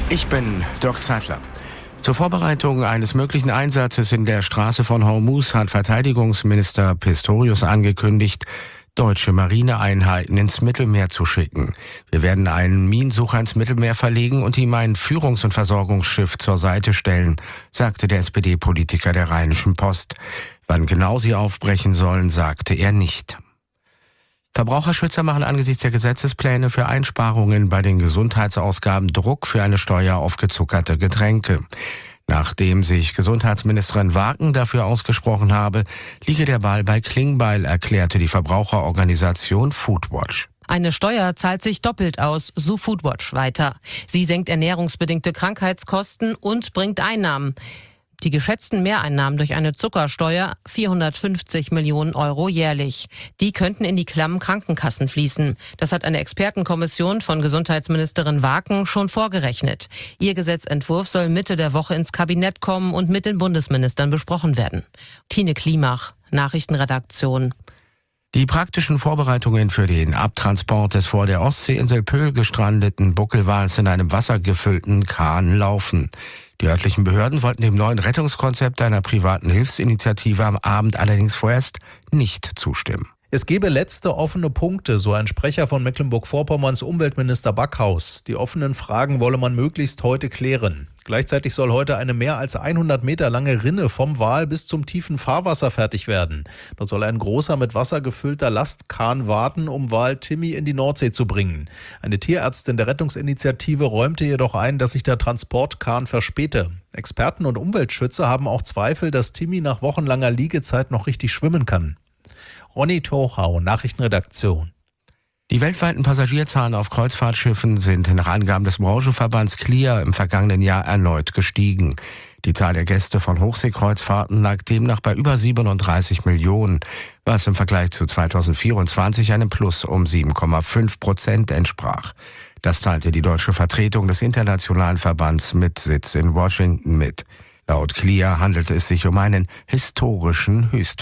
Ich bin Dirk Zeitler. Zur Vorbereitung eines möglichen Einsatzes in der Straße von Hormuz hat Verteidigungsminister Pistorius angekündigt, deutsche Marineeinheiten ins Mittelmeer zu schicken. Wir werden einen Minensucher ins Mittelmeer verlegen und ihm ein Führungs- und Versorgungsschiff zur Seite stellen, sagte der SPD-Politiker der Rheinischen Post. Wann genau sie aufbrechen sollen, sagte er nicht. Verbraucherschützer machen angesichts der Gesetzespläne für Einsparungen bei den Gesundheitsausgaben Druck für eine Steuer auf gezuckerte Getränke. Nachdem sich Gesundheitsministerin Waken dafür ausgesprochen habe, liege der Ball bei Klingbeil, erklärte die Verbraucherorganisation Foodwatch. Eine Steuer zahlt sich doppelt aus, so Foodwatch weiter. Sie senkt ernährungsbedingte Krankheitskosten und bringt Einnahmen. Die geschätzten Mehreinnahmen durch eine Zuckersteuer 450 Millionen Euro jährlich. Die könnten in die klammen Krankenkassen fließen. Das hat eine Expertenkommission von Gesundheitsministerin Waken schon vorgerechnet. Ihr Gesetzentwurf soll Mitte der Woche ins Kabinett kommen und mit den Bundesministern besprochen werden. Tine Klimach, Nachrichtenredaktion. Die praktischen Vorbereitungen für den Abtransport des vor der Ostseeinsel Pöhl gestrandeten Buckelwals in einem wassergefüllten Kahn laufen. Die örtlichen Behörden wollten dem neuen Rettungskonzept einer privaten Hilfsinitiative am Abend allerdings vorerst nicht zustimmen. Es gebe letzte offene Punkte, so ein Sprecher von Mecklenburg-Vorpommerns Umweltminister Backhaus. Die offenen Fragen wolle man möglichst heute klären. Gleichzeitig soll heute eine mehr als 100 Meter lange Rinne vom Wal bis zum tiefen Fahrwasser fertig werden. Da soll ein großer mit Wasser gefüllter Lastkahn warten, um Wal Timmy in die Nordsee zu bringen. Eine Tierärztin der Rettungsinitiative räumte jedoch ein, dass sich der Transportkahn verspäte. Experten und Umweltschützer haben auch Zweifel, dass Timmy nach wochenlanger Liegezeit noch richtig schwimmen kann. Ronny Tochau, Nachrichtenredaktion. Die weltweiten Passagierzahlen auf Kreuzfahrtschiffen sind nach Angaben des Branchenverbands CLIA im vergangenen Jahr erneut gestiegen. Die Zahl der Gäste von Hochseekreuzfahrten lag demnach bei über 37 Millionen, was im Vergleich zu 2024 einem Plus um 7,5% entsprach. Das teilte die deutsche Vertretung des Internationalen Verbands mit Sitz in Washington mit. Laut CLIA handelte es sich um einen historischen Höchstwert.